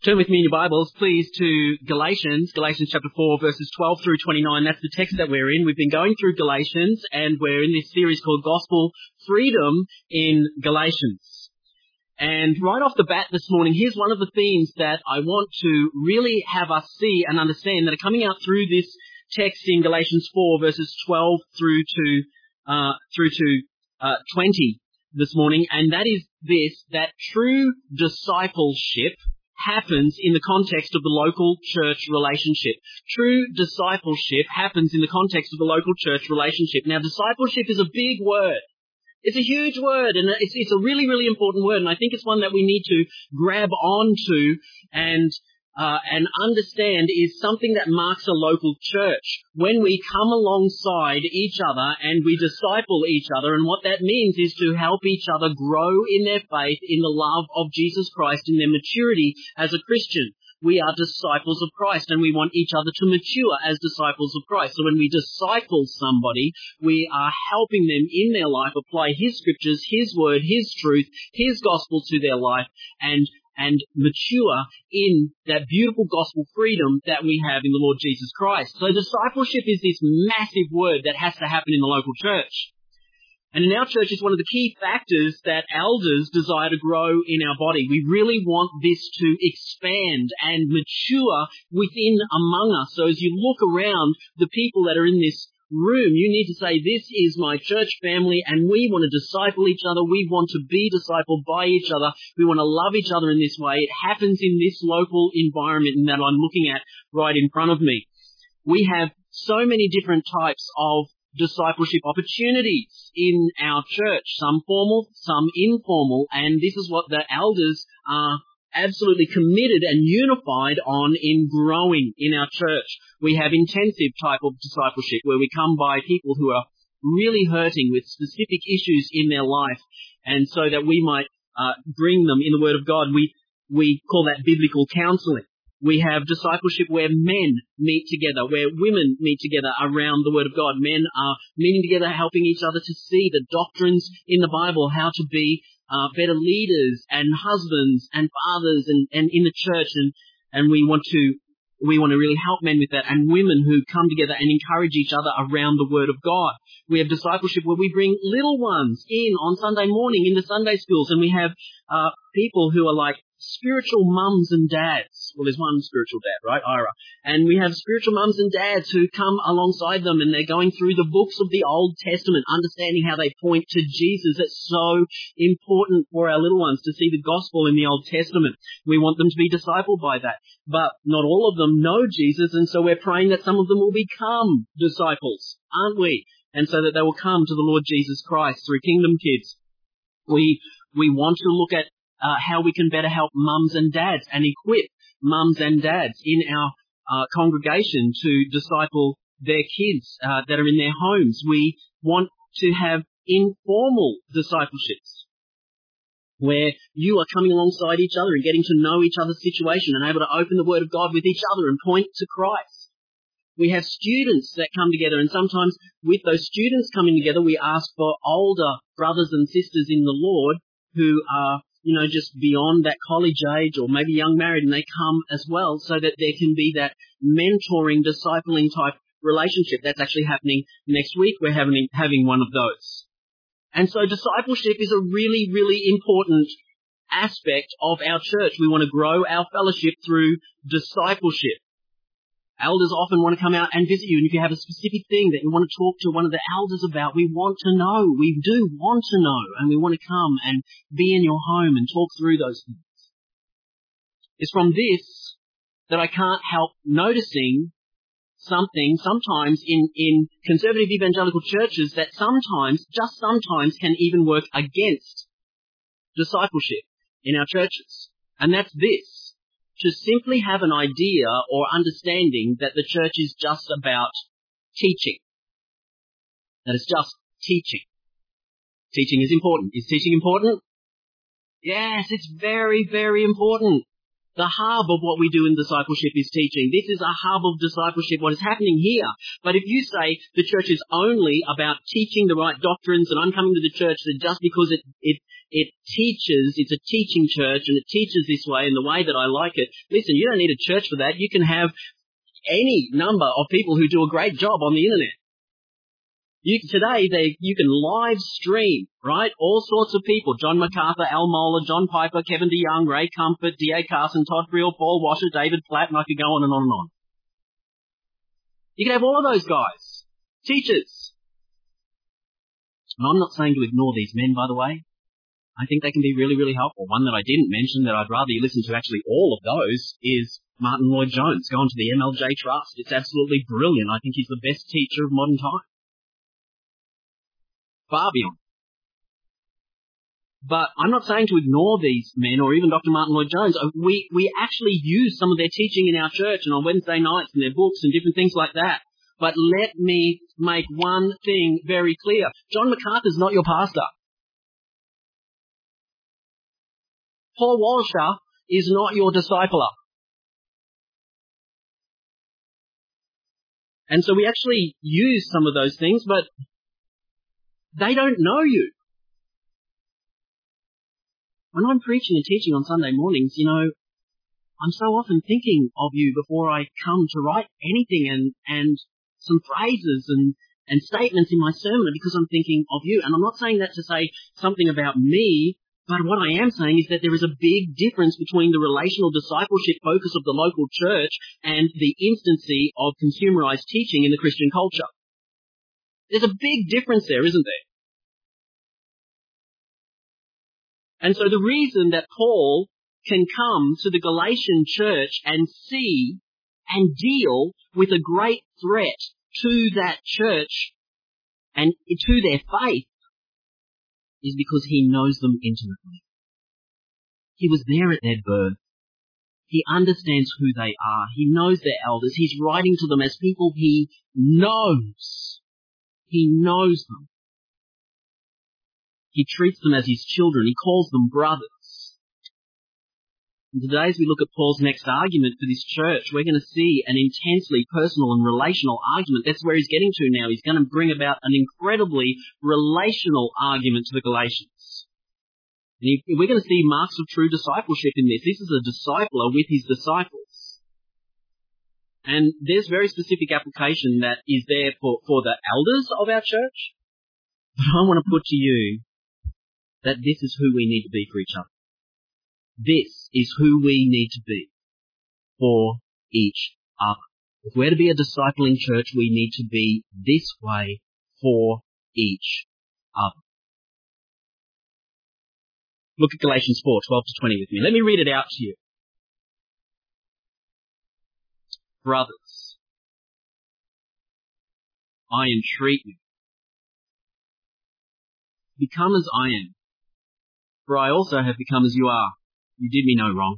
Turn with me in your Bibles, please, to Galatians chapter 4, verses 12 through 29. That's the text that we're in. We've been going through Galatians, and we're in this series called Gospel Freedom in Galatians. And right off the bat this morning, here's one of the themes that I want to really have us see and understand that are coming out through this text in Galatians 4, verses 12 through to 20 this morning. And that is this, that true discipleship happens in the context of the local church relationship. True discipleship happens in the context of the local church relationship. Now, discipleship is a big word. It's a huge word, and it's a really, really important word, and I think it's one that we need to grab onto and understand is something that marks a local church. When we come alongside each other and we disciple each other, and what that means is to help each other grow in their faith, in the love of Jesus Christ, in their maturity as a Christian. We are disciples of Christ, and we want each other to mature as disciples of Christ. So when we disciple somebody, we are helping them in their life apply His scriptures, His word, His truth, His gospel to their life, and mature in that beautiful gospel freedom that we have in the Lord Jesus Christ. So discipleship is this massive word that has to happen in the local church. And in our church, it's one of the key factors that elders desire to grow in our body. We really want this to expand and mature within among us. So as you look around the people that are in this room, you need to say, this is my church family, and we want to disciple each other. We want to be discipled by each other. We want to love each other in this way. It happens in this local environment that I'm looking at right in front of me. We have so many different types of discipleship opportunities in our church, some formal, some informal, and this is what the elders are absolutely committed and unified on in growing in our church. We have intensive type of discipleship where we come by people who are really hurting with specific issues in their life, and so that we might bring them in the Word of God. We call that biblical counseling. We have discipleship where men meet together, where women meet together around the Word of God. Men are meeting together, helping each other to see the doctrines in the Bible, how to be better leaders and husbands and fathers and in the church, and we want to really help men with that, and women who come together and encourage each other around the Word of God. We have discipleship where we bring little ones in on Sunday morning in the Sunday schools, and we have people who are like spiritual mums and dads. Well, there's one spiritual dad, right? Ira. And we have spiritual mums and dads who come alongside them, and they're going through the books of the Old Testament, understanding how they point to Jesus. It's so important for our little ones to see the gospel in the Old Testament. We want them to be discipled by that. But not all of them know Jesus, and so we're praying that some of them will become disciples, aren't we? And so that they will come to the Lord Jesus Christ through Kingdom Kids. We want to look at how we can better help mums and dads and equip mums and dads in our congregation to disciple their kids that are in their homes. We want to have informal discipleships where you are coming alongside each other and getting to know each other's situation and able to open the Word of God with each other and point to Christ. We have students that come together, and sometimes with those students coming together, we ask for older brothers and sisters in the Lord who are just beyond that college age or maybe young married, and they come as well so that there can be that mentoring, discipling type relationship. That's actually happening next week. We're having one of those. And so discipleship is a really, really important aspect of our church. We want to grow our fellowship through discipleship. Elders often want to come out and visit you, and if you have a specific thing that you want to talk to one of the elders about, we want to know. We do want to know, and we want to come and be in your home and talk through those things. It's from this that I can't help noticing something sometimes in conservative evangelical churches that sometimes, just sometimes, can even work against discipleship in our churches. And that's this. To simply have an idea or understanding that the church is just about teaching. That it's just teaching. Teaching is important. Is teaching important? Yes, it's very, very important. The hub of what we do in discipleship is teaching. This is a hub of discipleship, what is happening here. But if you say the church is only about teaching the right doctrines and I'm coming to the church just because it teaches, it's a teaching church and it teaches this way and the way that I like it, listen, you don't need a church for that. You can have any number of people who do a great job on the internet. Today, you can live stream, right? All sorts of people. John MacArthur, Al Mohler, John Piper, Kevin DeYoung, Ray Comfort, D.A. Carson, Todd Friel, Paul Washer, David Platt, and I could go on and on and on. You can have all of those guys. Teachers. And I'm not saying to ignore these men, by the way. I think they can be really, really helpful. One that I didn't mention that I'd rather you listen to actually all of those is Martin Lloyd-Jones, going to the MLJ Trust. It's absolutely brilliant. I think he's the best teacher of modern time. Far beyond. But I'm not saying to ignore these men or even Dr. Martin Lloyd-Jones. We actually use some of their teaching in our church and on Wednesday nights and their books and different things like that. But let me make one thing very clear. John MacArthur's not your pastor. Paul Washer is not your discipler. And so we actually use some of those things, but they don't know you. When I'm preaching and teaching on Sunday mornings, I'm so often thinking of you before I come to write anything and some phrases and statements in my sermon because I'm thinking of you. And I'm not saying that to say something about me, but what I am saying is that there is a big difference between the relational discipleship focus of the local church and the instancy of consumerized teaching in the Christian culture. There's a big difference there, isn't there? And so the reason that Paul can come to the Galatian church and see and deal with a great threat to that church and to their faith is because he knows them intimately. He was there at their birth. He understands who they are. He knows their elders. He's writing to them as people he knows. He knows them. He treats them as his children. He calls them brothers. And today, as we look at Paul's next argument for this church, we're going to see an intensely personal and relational argument. That's where he's getting to now. He's going to bring about an incredibly relational argument to the Galatians. And we're going to see marks of true discipleship in this. This is a discipler with his disciples. And there's very specific application that is there for the elders of our church. But I want to put to you that this is who we need to be for each other. This is who we need to be for each other. If we're to be a discipling church, we need to be this way for each other. Look at Galatians 4:12-20 with me. Let me read it out to you. Brothers, I entreat you, become as I am, for I also have become as you are. You did me no wrong.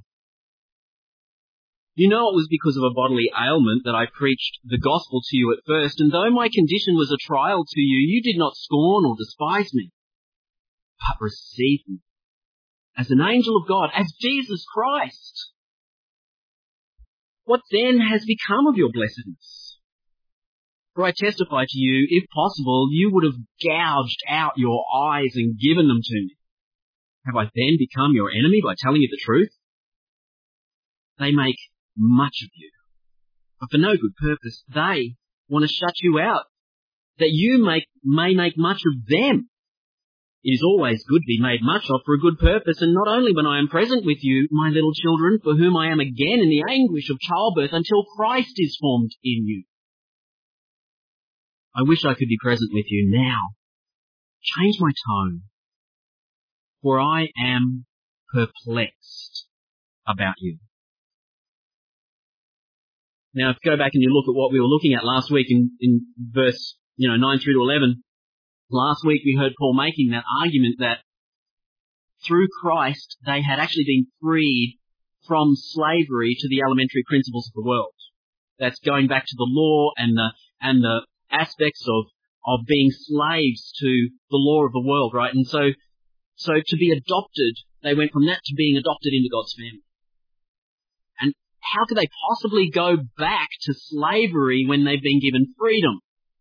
You know it was because of a bodily ailment that I preached the gospel to you at first, and though my condition was a trial to you, you did not scorn or despise me, but received me as an angel of God, as Jesus Christ. What then has become of your blessedness? For I testify to you, if possible, you would have gouged out your eyes and given them to me. Have I then become your enemy by telling you the truth? They make much of you, but for no good purpose. They want to shut you out, that you may make much of them. It is always good to be made much of for a good purpose, and not only when I am present with you, my little children, for whom I am again in the anguish of childbirth until Christ is formed in you. I wish I could be present with you now. Change my tone, for I am perplexed about you. Now, if you go back and you look at what we were looking at last week in verse 9 through to 11, last week we heard Paul making that argument that through Christ they had actually been freed from slavery to the elementary principles of the world. That's going back to the law and the aspects of being slaves to the law of the world, right? And so to be adopted, they went from that to being adopted into God's family. how could they possibly go back to slavery when they've been given freedom?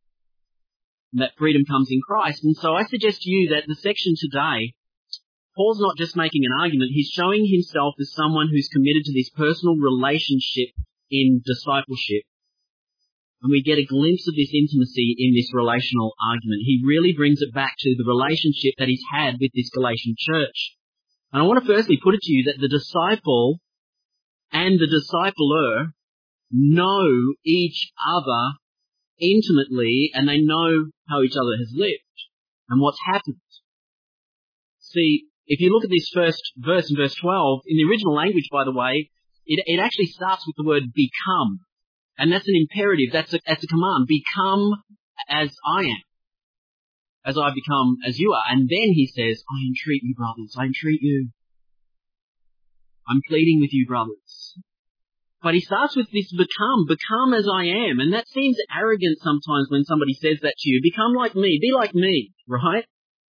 And that freedom comes in Christ. And so I suggest to you that the section today, Paul's not just making an argument, he's showing himself as someone who's committed to this personal relationship in discipleship. And we get a glimpse of this intimacy in this relational argument. He really brings it back to the relationship that he's had with this Galatian church. And I want to firstly put it to you that the disciple and the discipler know each other intimately, and they know how each other has lived and what's happened. See, if you look at this first verse in verse 12, in the original language, by the way, it actually starts with the word become. And that's an imperative, that's a command. Become as I am, as I become as you are. And then he says, I entreat you, brothers, I entreat you. I'm pleading with you, brothers. But he starts with this become as I am. And that seems arrogant sometimes when somebody says that to you. Become like me, be like me, right?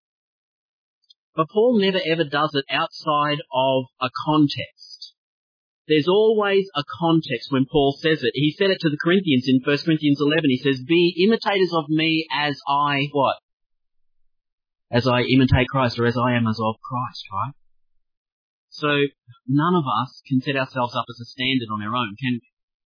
But Paul never ever does it outside of a context. There's always a context when Paul says it. He said it to the Corinthians in 1 Corinthians 11. He says, be imitators of me as I, what? As I imitate Christ, or as I am as of Christ, right? So none of us can set ourselves up as a standard on our own, can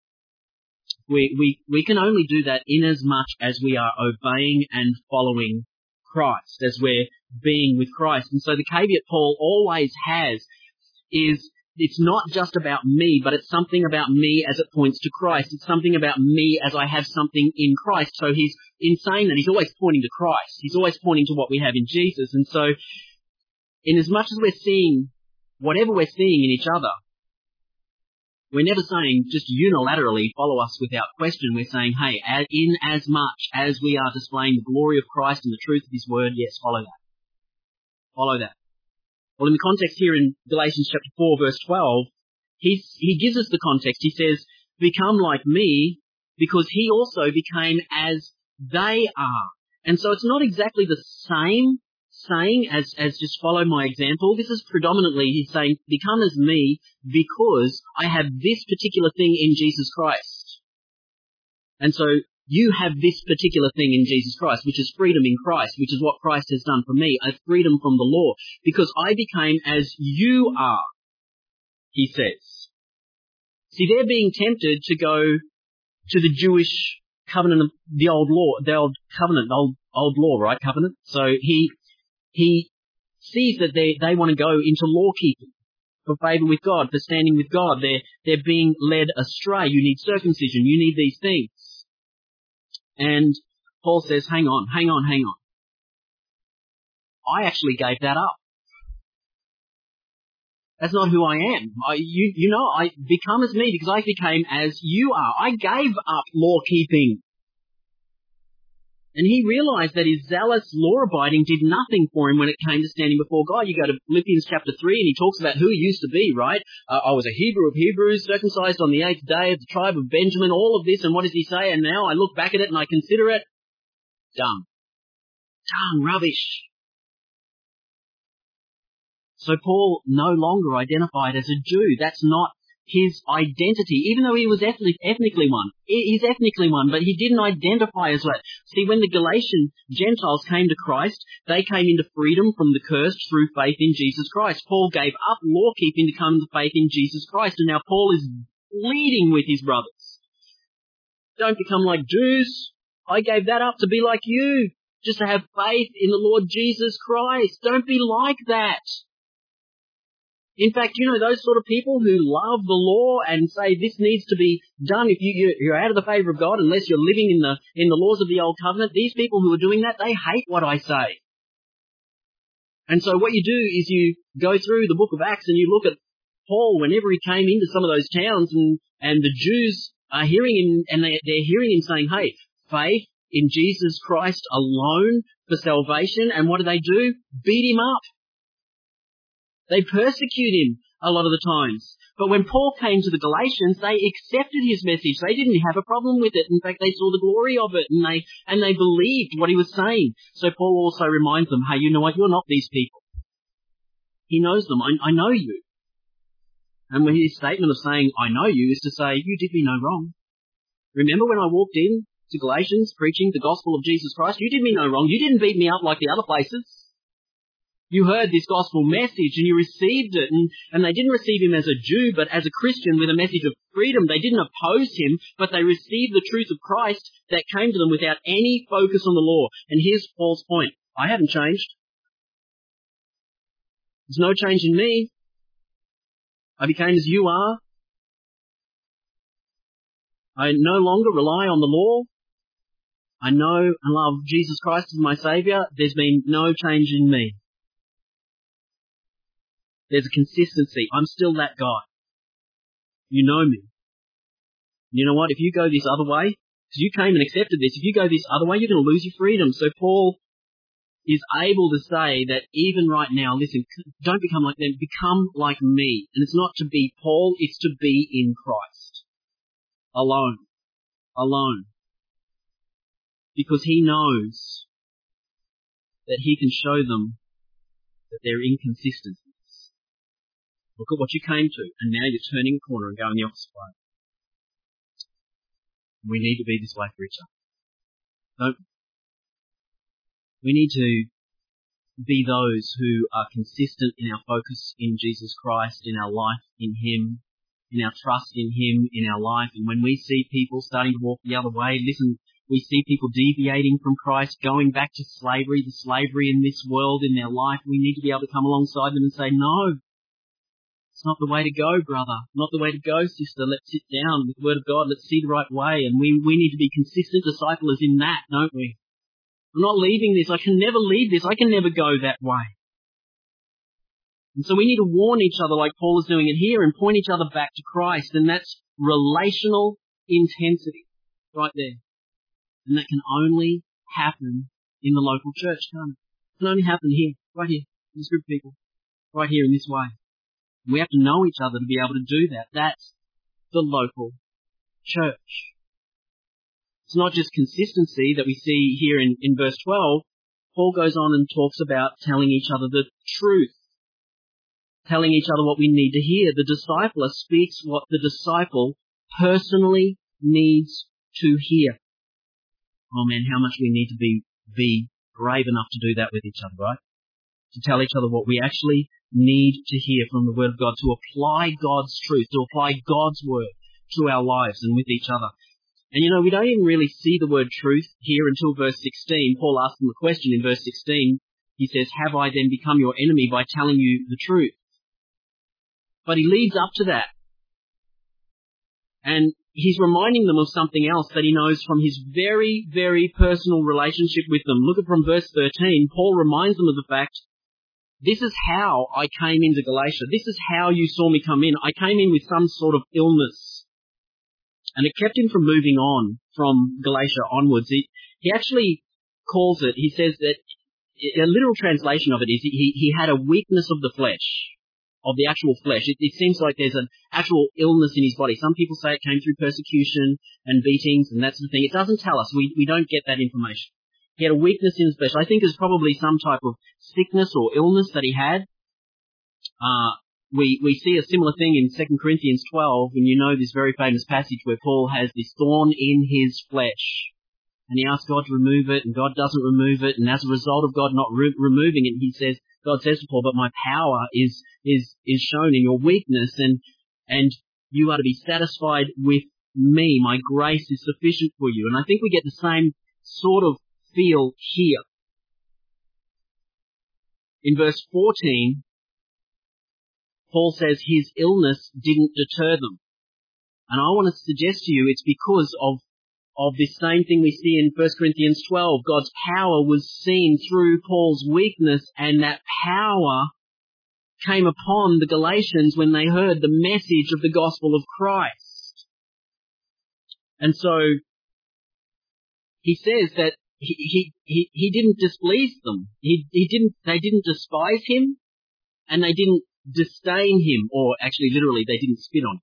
we? We can only do that in as much as we are obeying and following Christ, as we're being with Christ. And so the caveat Paul always has is it's not just about me, but it's something about me as it points to Christ. It's something about me as I have something in Christ. So he's, in saying that, he's always pointing to Christ. He's always pointing to what we have in Jesus. And so in as much as we're seeing whatever we're seeing in each other, we're never saying just unilaterally follow us without question. We're saying, hey, in as much as we are displaying the glory of Christ and the truth of his word, yes, follow that. Follow that. Well, in the context here in Galatians chapter 4, verse 12, he gives us the context. He says, become like me, because he also became as they are. And so it's not exactly the same saying as just follow my example. This is predominantly, he's saying, become as me because I have this particular thing in Jesus Christ. And so you have this particular thing in Jesus Christ, which is freedom in Christ, which is what Christ has done for me, a freedom from the law, because I became as you are, he says. See, they're being tempted to go to the Jewish covenant of the old law, the old covenant, old law, right? Covenant. So he sees that they want to go into law keeping for favor with God, for standing with God. They're being led astray. You need circumcision. You need these things. And Paul says, hang on. I actually gave that up. That's not who I am. I become as me because I became as you are. I gave up law keeping. And he realized that his zealous law-abiding did nothing for him when it came to standing before God. You go to Philippians chapter 3 and he talks about who he used to be, right? I was a Hebrew of Hebrews, circumcised on the 8th day of the tribe of Benjamin, all of this. And what does he say? And now I look back at it and I consider it dung, rubbish. So Paul no longer identified as a Jew. That's not his identity, even though he was ethnically one. He's ethnically one, but he didn't identify as that. See, when the Galatian Gentiles came to Christ, they came into freedom from the curse through faith in Jesus Christ. Paul gave up law keeping to come to faith in Jesus Christ, and now Paul is pleading with his brothers. Don't become like Jews. I gave that up to be like you, just to have faith in the Lord Jesus Christ. Don't be like that. In fact, those sort of people who love the law and say this needs to be done if you're out of the favour of God unless you're living in the laws of the old covenant, these people who are doing that, they hate what I say. And so what you do is you go through the book of Acts and you look at Paul whenever he came into some of those towns and the Jews are hearing him and they're hearing him saying, hey, faith in Jesus Christ alone for salvation. And what do? Beat him up. They persecute him a lot of the times. But when Paul came to the Galatians, they accepted his message. They didn't have a problem with it. In fact, they saw the glory of it and they believed what he was saying. So Paul also reminds them, hey, you know what? You're not these people. He knows them. I know you. And when his statement of saying, I know you, is to say, you did me no wrong. Remember when I walked in to Galatians preaching the gospel of Jesus Christ? You did me no wrong. You didn't beat me up like the other places. You heard this gospel message and you received it, and they didn't receive him as a Jew, but as a Christian with a message of freedom. They didn't oppose him, but they received the truth of Christ that came to them without any focus on the law. And here's Paul's point. I haven't changed. There's no change in me. I became as you are. I no longer rely on the law. I know and love Jesus Christ as my Saviour. There's been no change in me. There's a consistency. I'm still that guy. You know me. You know what? If you go this other way, because you came and accepted this, if you go this other way, you're going to lose your freedom. So Paul is able to say that even right now, listen, don't become like them, become like me. And it's not to be Paul, it's to be in Christ. Alone. Alone. Because he knows that he can show them that they're inconsistent. Look at what you came to, and now you're turning a corner and going the opposite way. We need to be this way for each other. Don't we need to be those who are consistent in our focus in Jesus Christ, in our life in him, in our trust in him, in our life. And when we see people starting to walk the other way, listen, we see people deviating from Christ, going back to slavery, the slavery in this world, in their life, we need to be able to come alongside them and say, no, it's not the way to go, brother. Not the way to go, sister. Let's sit down with the Word of God. Let's see the right way. And we need to be consistent disciples in that, don't we? I'm not leaving this. I can never leave this. I can never go that way. And so we need to warn each other like Paul is doing it here and point each other back to Christ. And that's relational intensity right there. And that can only happen in the local church, can't it? It can only happen here, right here, in this group of people, right here in this way. We have to know each other to be able to do that. That's the local church. It's not just consistency that we see here in verse 12. Paul goes on and talks about telling each other the truth, telling each other what we need to hear. The discipler speaks what the disciple personally needs to hear. Oh man, how much we need to be brave enough to do that with each other, right? To tell each other what we actually need to hear from the Word of God, to apply God's truth, to apply God's Word to our lives and with each other. And you know, we don't even really see the word truth here until verse 16. Paul asks them a question in verse 16. He says, have I then become your enemy by telling you the truth? But he leads up to that. And he's reminding them of something else that he knows from his very, very personal relationship with them. Look at from verse 13. Paul reminds them of the fact, this is how I came into Galatia. This is how you saw me come in. I came in with some sort of illness. And it kept him from moving on from Galatia onwards. He actually calls it, he says that, a literal translation of it is he had a weakness of the flesh, of the actual flesh. It seems like there's an actual illness in his body. Some people say it came through persecution and beatings and that sort of thing. It doesn't tell us. We don't get that information. He had a weakness in his flesh. I think it's probably some type of sickness or illness that he had. We see a similar thing in 2 Corinthians 12, and you know this very famous passage where Paul has this thorn in his flesh. And he asks God to remove it, and God doesn't remove it, and as a result of God not removing it, God says to Paul, but my power is shown in your weakness, and you are to be satisfied with me. My grace is sufficient for you. And I think we get the same sort of feel here. In verse 14, Paul says his illness didn't deter them. And I want to suggest to you it's because of this same thing we see in 1 Corinthians 12. God's power was seen through Paul's weakness, and that power came upon the Galatians when they heard the message of the gospel of Christ. And so he says that he didn't displease them. They didn't despise him, and they didn't disdain him, or actually literally they didn't spit on him.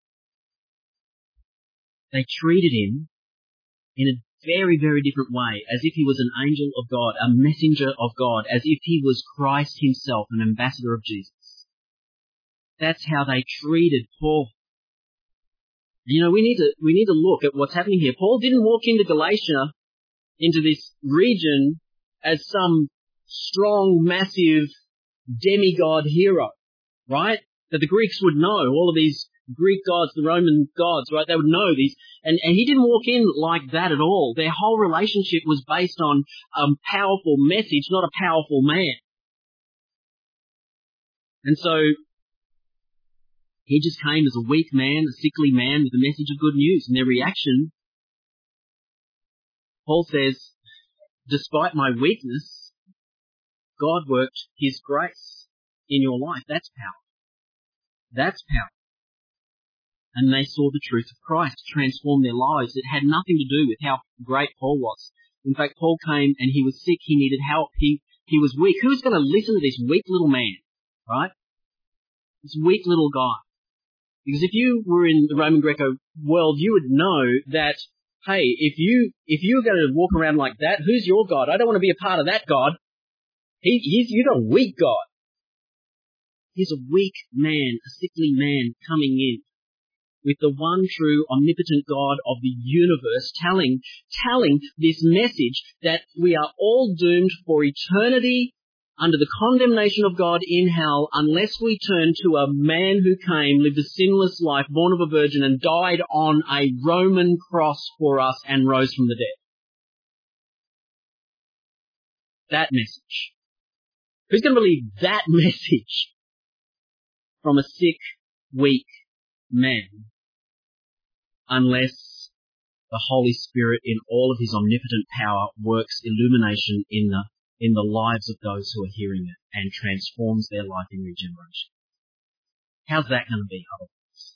They treated him in a very, very different way, as if he was an angel of God, a messenger of God, as if he was Christ himself, an ambassador of Jesus. That's how they treated Paul. You know, we need to look at what's happening here. Paul didn't walk into Galatia, into this region, as some strong, massive demigod hero, right? That the Greeks would know, all of these Greek gods, the Roman gods, right? They would know these. And he didn't walk in like that at all. Their whole relationship was based on a powerful message, not a powerful man. And so he just came as a weak man, a sickly man with a message of good news. And their reaction, Paul says, despite my weakness, God worked his grace in your life. That's power. That's power. And they saw the truth of Christ transform their lives. It had nothing to do with how great Paul was. In fact, Paul came and he was sick. He needed help. He was weak. Who's going to listen to this weak little man, right? This weak little guy. Because if you were in the Roman Greco world, you would know that, hey, if you're going to walk around like that, who's your God? I don't want to be a part of that God. You got a weak God. He's a weak man, a sickly man coming in with the one true omnipotent God of the universe telling this message that we are all doomed for eternity under the condemnation of God in hell unless we turn to a man who came, lived a sinless life, born of a virgin, and died on a Roman cross for us and rose from the dead. That message. Who's going to believe that message from a sick, weak man unless the Holy Spirit in all of his omnipotent power works illumination in the lives of those who are hearing it and transforms their life in regeneration? How's that going to be otherwise?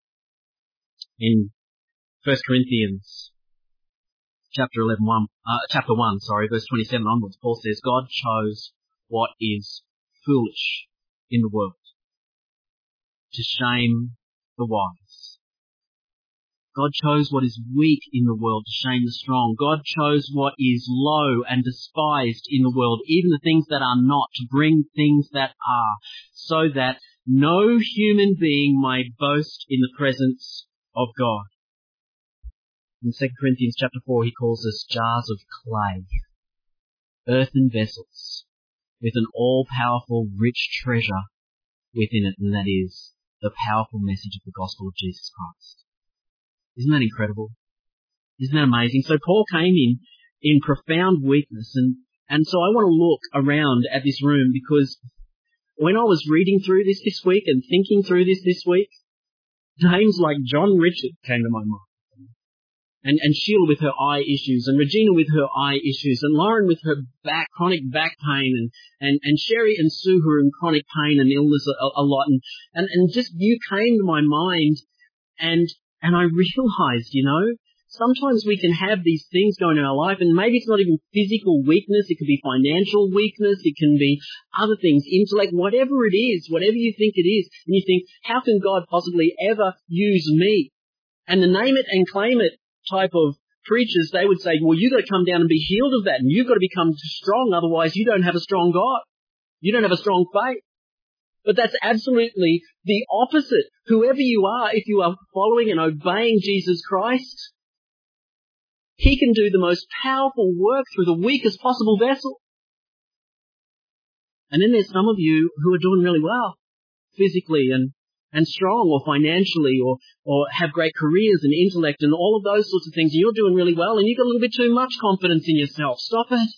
In 1 Corinthians chapter 1, verse 27 onwards, Paul says, God chose what is foolish in the world to shame the wise. God chose what is weak in the world to shame the strong. God chose what is low and despised in the world, even the things that are not, to bring things that are, so that no human being may boast in the presence of God. In 2 Corinthians chapter 4, he calls us jars of clay, earthen vessels, with an all-powerful, rich treasure within it, and that is the powerful message of the gospel of Jesus Christ. Isn't that incredible? Isn't that amazing? So Paul came in profound weakness, and so I want to look around at this room, because when I was reading through this week and thinking through this week, names like John Richard came to my mind. And Sheila with her eye issues, and Regina with her eye issues, and Lauren with her chronic back pain, and Sherry and Sue who are in chronic pain and illness a lot, and just you came to my mind, and I realized, sometimes we can have these things going in our life, and maybe it's not even physical weakness, it could be financial weakness, it can be other things, intellect, whatever it is, whatever you think it is, and you think, how can God possibly ever use me? And the name it and claim it type of preachers, they would say, well, you've got to come down and be healed of that, and you've got to become strong, otherwise you don't have a strong God. You don't have a strong faith. But that's absolutely the opposite. Whoever you are, if you are following and obeying Jesus Christ, he can do the most powerful work through the weakest possible vessel. And then there's some of you who are doing really well, physically and strong, or financially, or have great careers and intellect and all of those sorts of things. And you're doing really well, and you've got a little bit too much confidence in yourself. Stop it.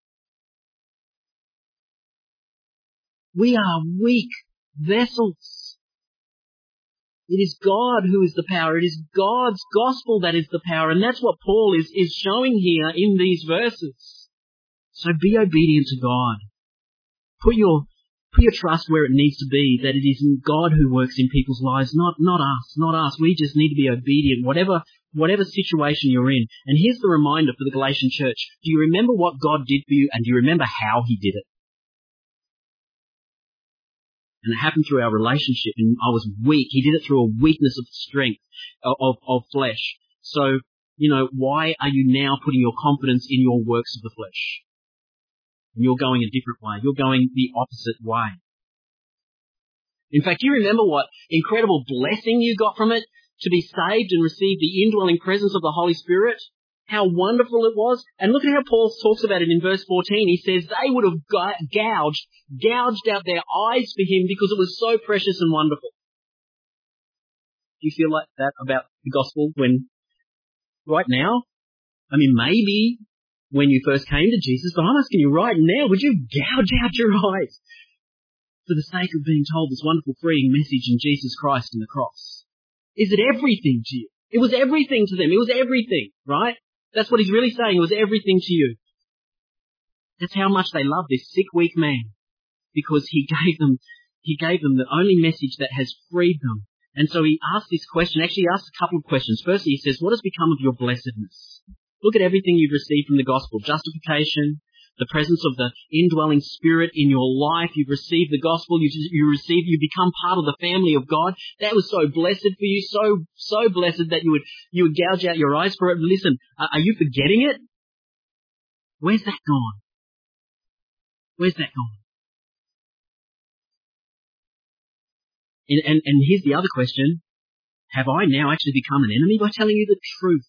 We are weak vessels. It is God who is the power. It is God's gospel that is the power. And that's what Paul is showing here in these verses. So be obedient to God. Put your trust where it needs to be, that it is God who works in people's lives, not us. We just need to be obedient, whatever situation you're in. And here's the reminder for the Galatian church. Do you remember what God did for you, and do you remember how he did it? And it happened through our relationship, and I was weak. He did it through a weakness of strength, of flesh. So, why are you now putting your confidence in your works of the flesh? And you're going a different way. You're going the opposite way. In fact, you remember what incredible blessing you got from it to be saved and receive the indwelling presence of the Holy Spirit? How wonderful it was. And look at how Paul talks about it in verse 14. He says they would have gouged out their eyes for him because it was so precious and wonderful. Do you feel like that about the gospel when, right now? I mean, maybe when you first came to Jesus, but I'm asking you right now, would you gouge out your eyes for the sake of being told this wonderful freeing message in Jesus Christ and the cross? Is it everything to you? It was everything to them. It was everything, right? That's what he's really saying. It was everything to you. That's how much they love this sick, weak man, because he gave them the only message that has freed them. And so he asked this question. Actually, he asked a couple of questions. Firstly, he says, what has become of your blessedness? Look at everything you've received from the gospel. Justification, the presence of the indwelling Spirit in your life. You've received the gospel. You become part of the family of God. That was so blessed for you, so blessed that you would gouge out your eyes for it. Listen, are you forgetting it? Where's that gone? Where's that gone? And here's the other question. Have I now actually become an enemy by telling you the truth?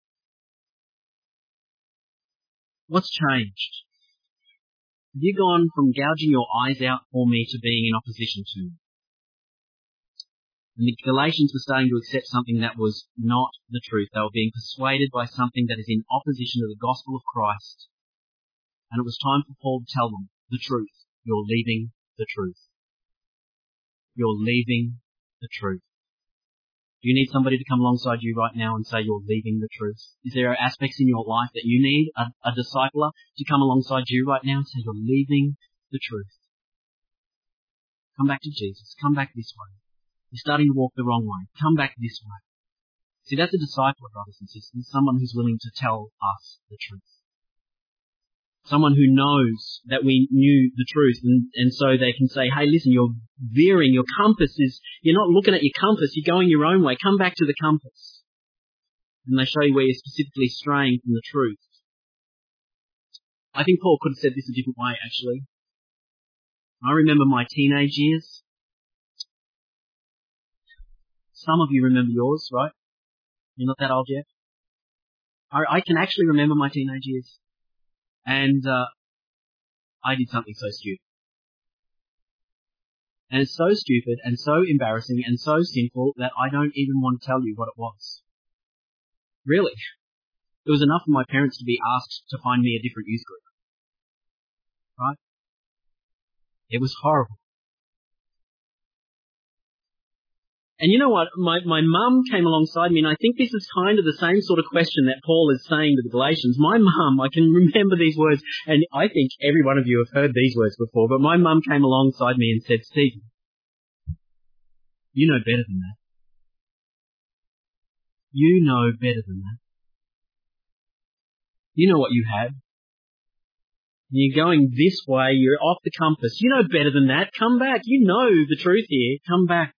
What's changed? Have you gone from gouging your eyes out for me to being in opposition to me? And the Galatians were starting to accept something that was not the truth. They were being persuaded by something that is in opposition to the gospel of Christ. And it was time for Paul to tell them the truth. You're leaving the truth. You're leaving the truth. Do you need somebody to come alongside you right now and say you're leaving the truth? Is there aspects in your life that you need a discipler to come alongside you right now and say you're leaving the truth? Come back to Jesus. Come back this way. You're starting to walk the wrong way. Come back this way. See, that's a discipler, brothers and sisters. Someone who's willing to tell us the truth. Someone who knows that we knew the truth and so they can say, hey, listen, you're veering, your compass you're not looking at your compass, you're going your own way. Come back to the compass. And they show you where you're specifically straying from the truth. I think Paul could have said this a different way, actually. I remember my teenage years. Some of you remember yours, right? You're not that old yet. I can actually remember my teenage years. And I did something so stupid. And it's so stupid and so embarrassing and so sinful that I don't even want to tell you what it was. Really. It was enough for my parents to be asked to find me a different youth group. Right? It was horrible. And you know what? My mum came alongside me, and I think this is kind of the same sort of question that Paul is saying to the Galatians. My mum, I can remember these words, and I think every one of you have heard these words before, but my mum came alongside me and said, Stephen, you know better than that. You know better than that. You know what you had. You're going this way, you're off the compass. You know better than that. Come back. You know the truth here. Come back.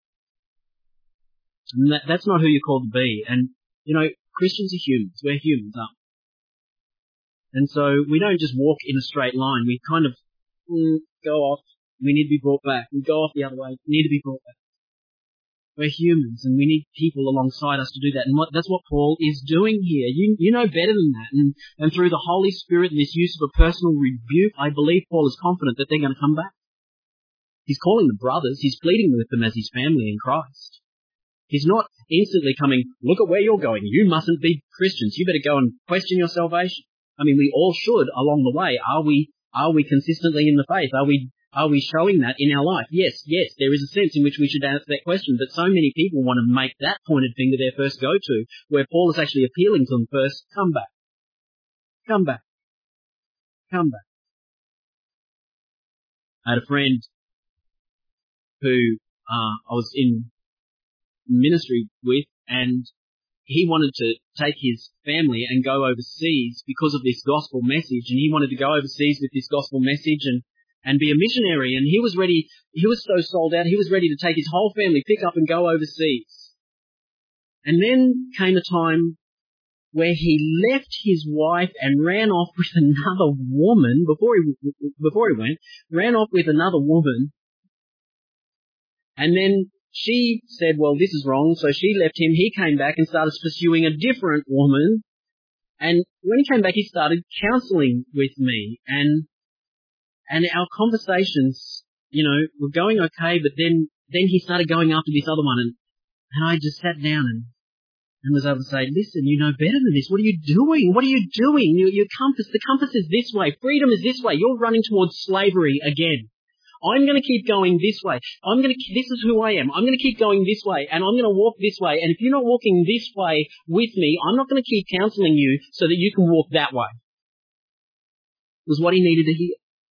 And that's not who you're called to be. And, you know, Christians are humans. We're humans, aren't we? And so we don't just walk in a straight line. We kind of go off. We need to be brought back. We go off the other way. We need to be brought back. We're humans, and we need people alongside us to do that. And that's what Paul is doing here. You know better than that. And through the Holy Spirit and this use of a personal rebuke, I believe Paul is confident that they're going to come back. He's calling them brothers. He's pleading with them as his family in Christ. He's not instantly coming, look at where you're going. You mustn't be Christians. You better go and question your salvation. I mean, we all should along the way. Are we consistently in the faith? Are we showing that in our life? Yes, there is a sense in which we should answer that question, but so many people want to make that pointed finger their first go-to, where Paul is actually appealing to them first, come back. Come back. Come back. I had a friend who I was in ministry with, and he wanted to take his family and go overseas because of this gospel message, and he wanted to go overseas with this gospel message and be a missionary, and he was ready. He was so sold out, he was ready to take his whole family, pick up and go overseas. And then came a time where he left his wife and ran off with another woman before he went, ran off with another woman. And then she said, well, this is wrong, so she left him. He came back and started pursuing a different woman. And when he came back, he started counseling with me. And our conversations, were going okay, but then he started going after this other one. And I just sat down and was able to say, listen, you know better than this. What are you doing? What are you doing? The compass is this way. Freedom is this way. You're running towards slavery again. I'm going to keep going this way. This is who I am. I'm going to keep going this way, and I'm going to walk this way. And if you're not walking this way with me, I'm not going to keep counseling you so that you can walk that way. It was what he needed to hear.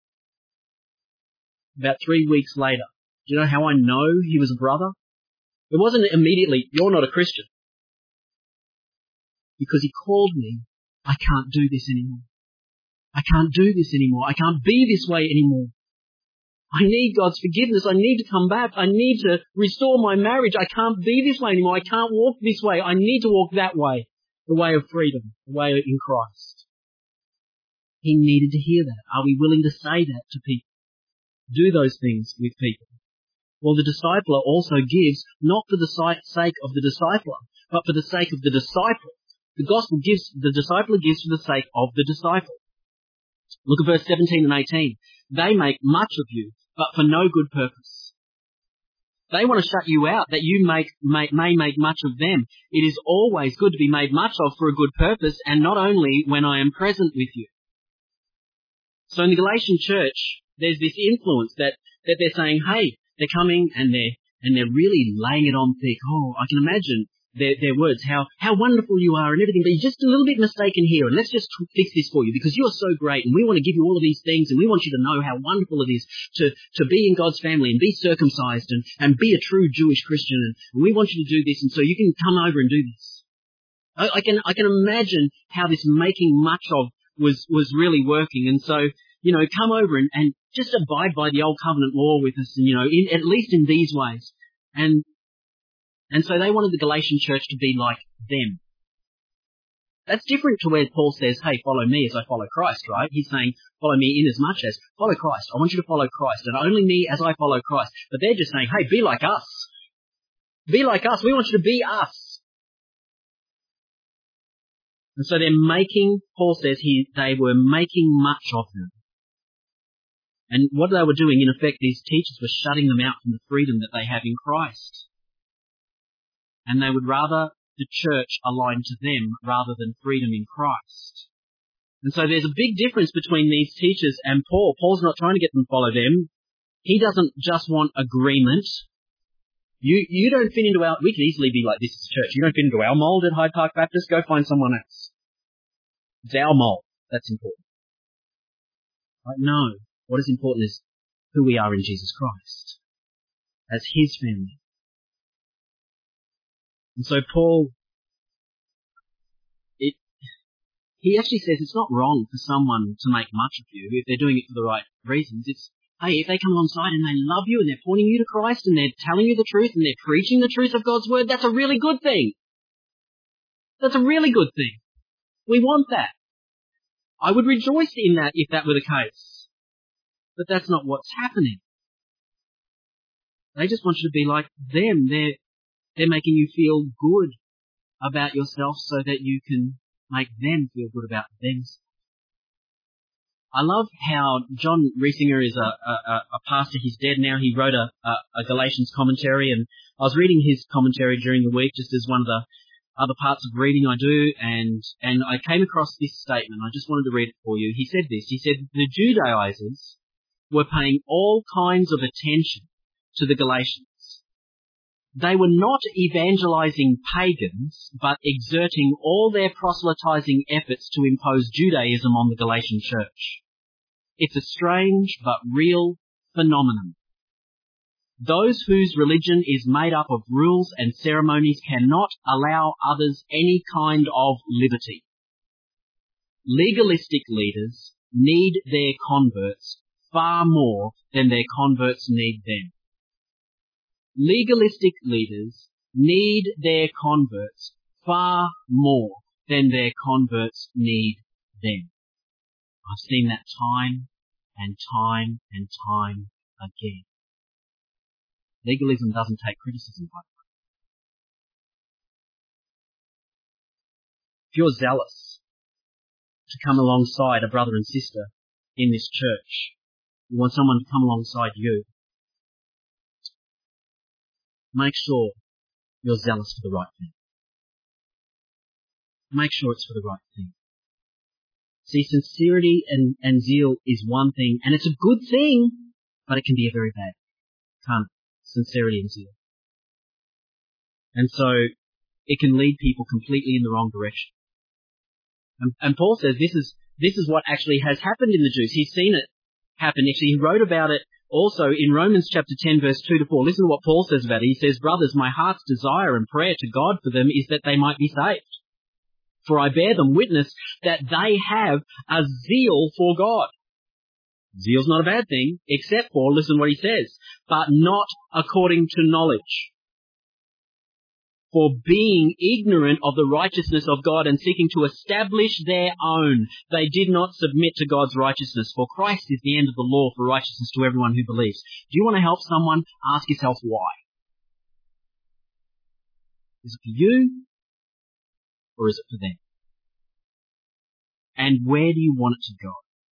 About 3 weeks later, do you know how I know he was a brother? It wasn't immediately, you're not a Christian. Because he called me, I can't do this anymore. I can't do this anymore. I can't be this way anymore. I need God's forgiveness. I need to come back. I need to restore my marriage. I can't be this way anymore. I can't walk this way. I need to walk that way. The way of freedom. The way in Christ. He needed to hear that. Are we willing to say that to people? Do those things with people? Well, the discipler also gives, not for the sake of the discipler, but for the sake of the disciple. The discipler gives for the sake of the disciple. Look at verse 17 and 18. They make much of you, but for no good purpose. They want to shut you out, that you may make much of them. It is always good to be made much of for a good purpose, and not only when I am present with you. So in the Galatian church, there's this influence that they're saying, hey, they're coming and they're really laying it on thick. Oh, I can imagine their words, how wonderful you are and everything, but you're just a little bit mistaken here, and let's just fix this for you because you are so great, and we want to give you all of these things, and we want you to know how wonderful it is to be in God's family and be circumcised and be a true Jewish Christian, and we want you to do this, and so you can come over and do this. I can imagine how this making much of was really working, and so, come over and just abide by the old covenant law with us, and, at least in these ways. And so they wanted the Galatian church to be like them. That's different to where Paul says, hey, follow me as I follow Christ, right? He's saying, follow me in as much as follow Christ. I want you to follow Christ, and only me as I follow Christ. But they're just saying, hey, be like us. Be like us. We want you to be us. And so Paul says here, they were making much of them. And what they were doing, in effect, these teachers were shutting them out from the freedom that they have in Christ. And they would rather the church align to them rather than freedom in Christ. And so there's a big difference between these teachers and Paul. Paul's not trying to get them to follow them. He doesn't just want agreement. You don't fit into we could easily be like, this is church. You don't fit into our mold at Hyde Park Baptist. Go find someone else. It's our mold. That's important. Right? No. What is important is who we are in Jesus Christ. As his family. And so Paul, he actually says it's not wrong for someone to make much of you if they're doing it for the right reasons. It's, hey, if they come alongside and they love you and they're pointing you to Christ and they're telling you the truth and they're preaching the truth of God's word, that's a really good thing. That's a really good thing. We want that. I would rejoice in that if that were the case. But that's not what's happening. They just want you to be like them. They're making you feel good about yourself so that you can make them feel good about themselves. I love how John Riesinger is a pastor. He's dead now. He wrote a Galatians commentary, and I was reading his commentary during the week just as one of the other parts of reading I do, and I came across this statement. I just wanted to read it for you. He said this. He said, the Judaizers were paying all kinds of attention to the Galatians. They were not evangelizing pagans, but exerting all their proselytizing efforts to impose Judaism on the Galatian church. It's a strange but real phenomenon. Those whose religion is made up of rules and ceremonies cannot allow others any kind of liberty. Legalistic leaders need their converts far more than their converts need them. Legalistic leaders need their converts far more than their converts need them. I've seen that time and time and time again. Legalism doesn't take criticism, by the way. If you're zealous to come alongside a brother and sister in this church, you want someone to come alongside you, make sure you're zealous for the right thing. Make sure it's for the right thing. See, sincerity and zeal is one thing, and it's a good thing, but it can be a very bad thing, can't it? Sincerity and zeal. And so it can lead people completely in the wrong direction. And Paul says this is what actually has happened in the Jews. He's seen it happen. Actually, he wrote about it also in Romans chapter 10, verse 2 to 4. Listen to what Paul says about it. He says, "Brothers, my heart's desire and prayer to God for them is that they might be saved. For I bear them witness that they have a zeal for God." Zeal's not a bad thing, except for, listen what he says, "but not according to knowledge. For being ignorant of the righteousness of God and seeking to establish their own, they did not submit to God's righteousness. For Christ is the end of the law for righteousness to everyone who believes." Do you want to help someone? Ask yourself why. Is it for you? Or is it for them? And where do you want it to go?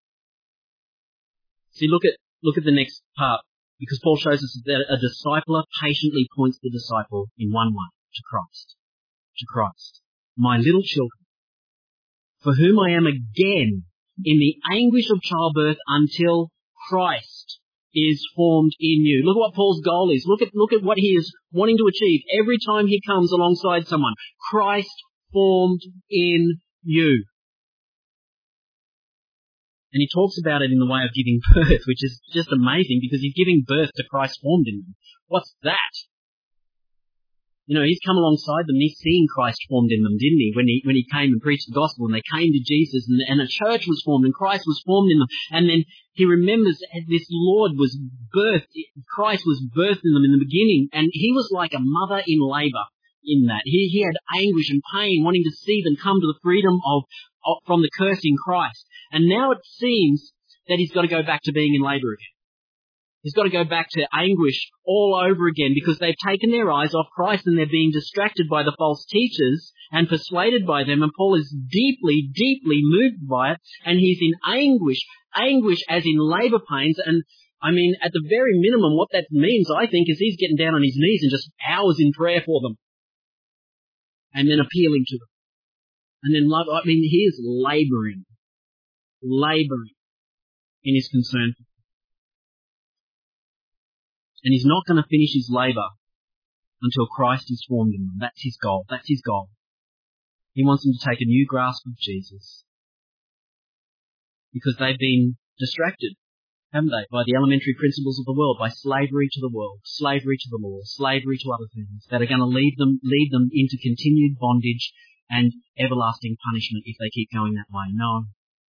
See, look at the next part, because Paul shows us that a discipler patiently points the disciple in one way, to Christ. To Christ. "My little children, for whom I am again in the anguish of childbirth until Christ is formed in you." Look at what Paul's goal is. Look at what he is wanting to achieve every time he comes alongside someone. Christ formed in you. And he talks about it in the way of giving birth, which is just amazing because he's giving birth to Christ formed in them. What's that? You know, he's come alongside them and he's seen Christ formed in them, didn't he? When he came and preached the gospel and they came to Jesus and a church was formed and Christ was formed in them. And then he remembers this Lord was birthed, Christ was birthed in them in the beginning, and he was like a mother in labour in that. He had anguish and pain wanting to see them come to the freedom from the curse in Christ. And now it seems that he's got to go back to being in labour again. He's got to go back to anguish all over again because they've taken their eyes off Christ and they're being distracted by the false teachers and persuaded by them. And Paul is deeply, deeply moved by it. And he's in anguish as in labour pains. And I mean, at the very minimum, what that means, I think, is he's getting down on his knees and just hours in prayer for them. And then appealing to them. And then he is labouring in his concern. And he's not going to finish his labour until Christ is formed in them. That's his goal. That's his goal. He wants them to take a new grasp of Jesus. Because they've been distracted, haven't they, by the elementary principles of the world, by slavery to the world, slavery to the law, slavery to other things that are going to lead them into continued bondage and everlasting punishment if they keep going that way. No.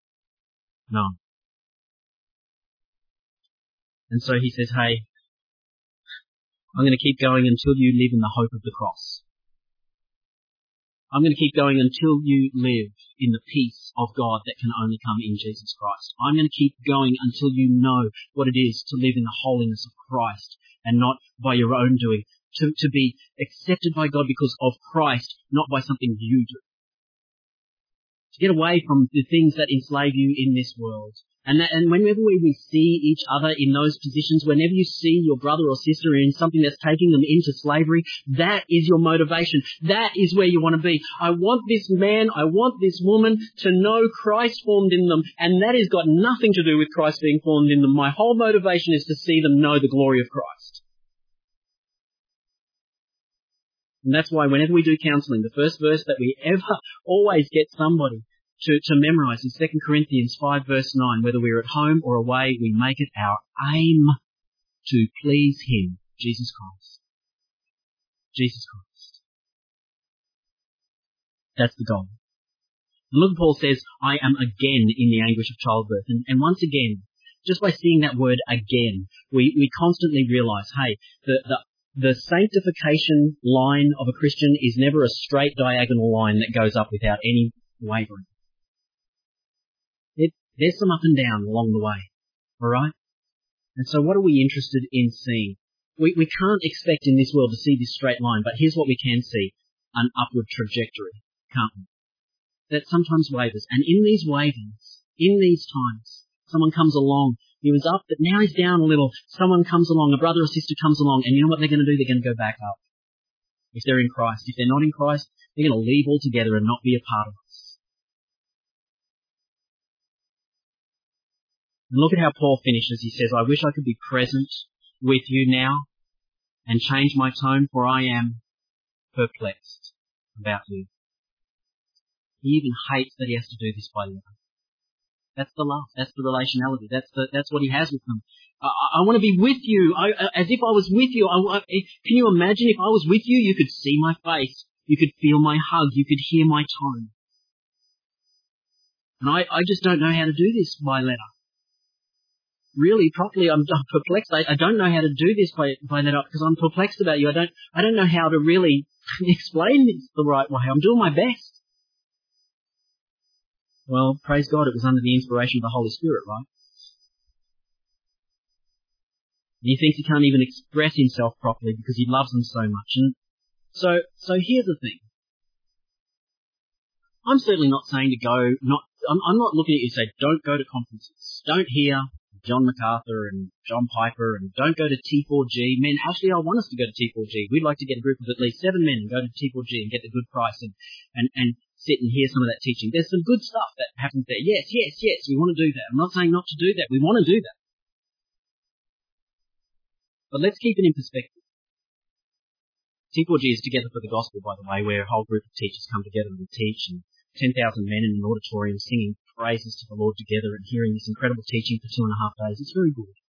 And so he says, hey, I'm going to keep going until you live in the hope of the cross. I'm going to keep going until you live in the peace of God that can only come in Jesus Christ. I'm going to keep going until you know what it is to live in the holiness of Christ and not by your own doing. To be accepted by God because of Christ, not by something you do. To get away from the things that enslave you in this world. And whenever we see each other in those positions, whenever you see your brother or sister in something that's taking them into slavery, that is your motivation. That is where you want to be. I want this man, I want this woman to know Christ formed in them, and that has got nothing to do with Christ being formed in them. My whole motivation is to see them know the glory of Christ. And that's why whenever we do counselling, the first verse that we ever always get somebody to memorize is 2 Corinthians 5 verse 9. Whether we're at home or away, we make it our aim to please Him, Jesus Christ. Jesus Christ. That's the goal. And look, Paul says, I am again in the anguish of childbirth. And once again, just by seeing that word again, we constantly realize, hey, the sanctification line of a Christian is never a straight diagonal line that goes up without any wavering. There's some up and down along the way. Alright? And so what are we interested in seeing? We can't expect in this world to see this straight line, but here's what we can see, an upward trajectory, can't we? That sometimes wavers. And in these waverings, in these times, someone comes along, he was up, but now he's down a little. Someone comes along, a brother or sister comes along, and you know what they're going to do? They're going to go back up. If they're in Christ. If they're not in Christ, they're going to leave altogether and not be a part of us. And look at how Paul finishes. He says, I wish I could be present with you now and change my tone, for I am perplexed about you. He even hates that he has to do this by letter. That's the love. That's the relationality. That's what he has with them. I want to be with you, as if I was with you. Can you imagine if I was with you? You could see my face. You could feel my hug. You could hear my tone. And I just don't know how to do this by letter. Really, properly, I'm perplexed. I don't know how to do this by letter because I'm perplexed about you. I don't know how to really explain this the right way. I'm doing my best. Well, praise God, it was under the inspiration of the Holy Spirit, right? And he thinks he can't even express himself properly because he loves them so much. And so here's the thing. I'm certainly not saying to go, I'm not looking at you and say, don't go to conferences. Don't hear John MacArthur and John Piper, and don't go to T4G. Men, actually, I want us to go to T4G. We'd like to get a group of at least 7 men and go to T4G and get the good price and sit and hear some of that teaching. There's some good stuff that happens there. Yes, we want to do that. I'm not saying not to do that. We want to do that. But let's keep it in perspective. T4G is Together for the Gospel, by the way, where a whole group of teachers come together and teach, and 10,000 men in an auditorium singing praises to the Lord together and hearing this incredible teaching for 2.5 days. It's very good.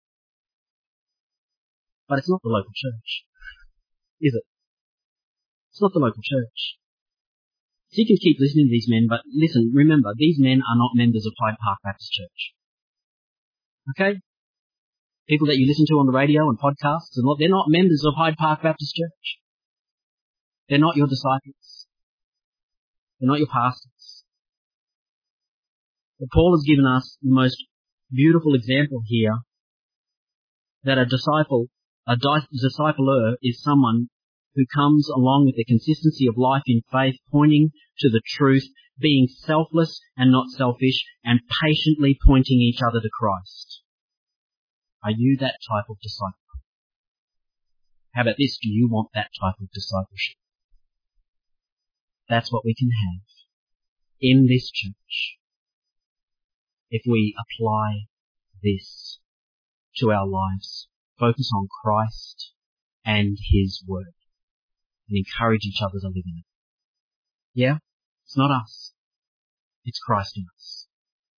But it's not the local church, is it? It's not the local church. So you can keep listening to these men, but listen, remember, these men are not members of Hyde Park Baptist Church. Okay? People that you listen to on the radio and podcasts, they're not members of Hyde Park Baptist Church. They're not your disciples. They're not your pastors. But Paul has given us the most beautiful example here that a discipler is someone who comes along with the consistency of life in faith, pointing to the truth, being selfless and not selfish, and patiently pointing each other to Christ. Are you that type of disciple? How about this? Do you want that type of discipleship? That's what we can have in this church if we apply this to our lives. Focus on Christ and His Word and encourage each other to live in it. Yeah? It's not us. It's Christ in us.